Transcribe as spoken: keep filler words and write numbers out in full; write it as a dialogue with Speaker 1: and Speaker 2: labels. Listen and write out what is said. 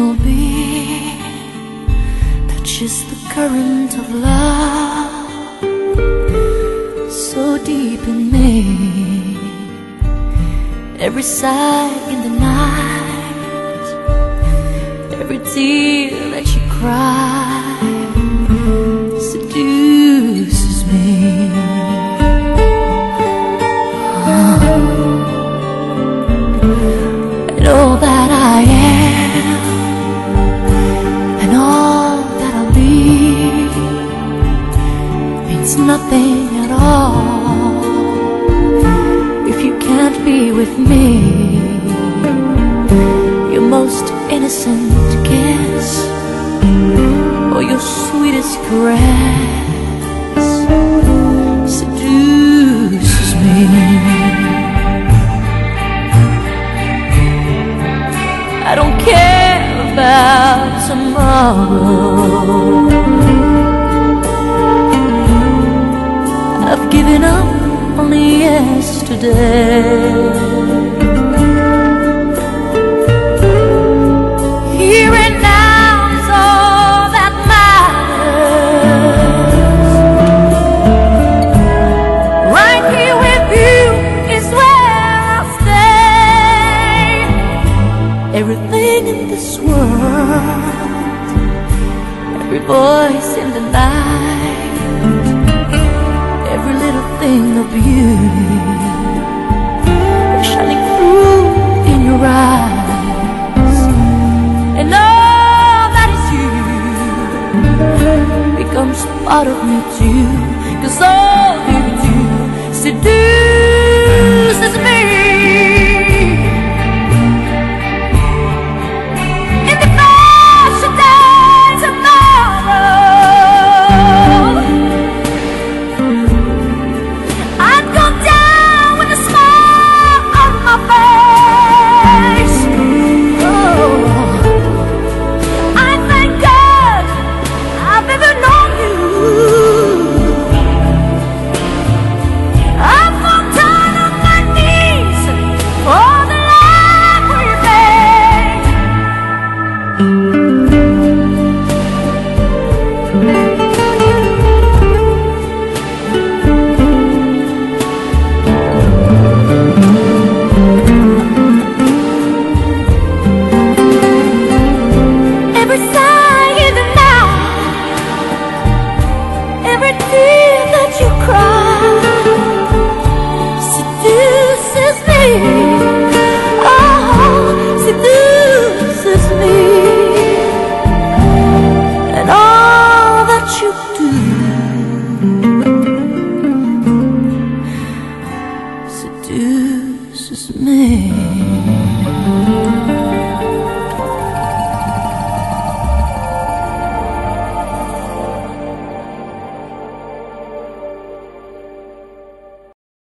Speaker 1: will be touches the current of love so deep in me. Every sigh in the night, every tear that you cry seduces me. And all that I am and all that I'll be means nothing at all if you can't be with me. Your most innocent kiss or your sweetest caress seduces me. I don't care about tomorrow. I've given up on yesterday. Here and now is all that matters. Right here with you is where I'll stay. Everything in this world, every voice in the night, every little thing of beauty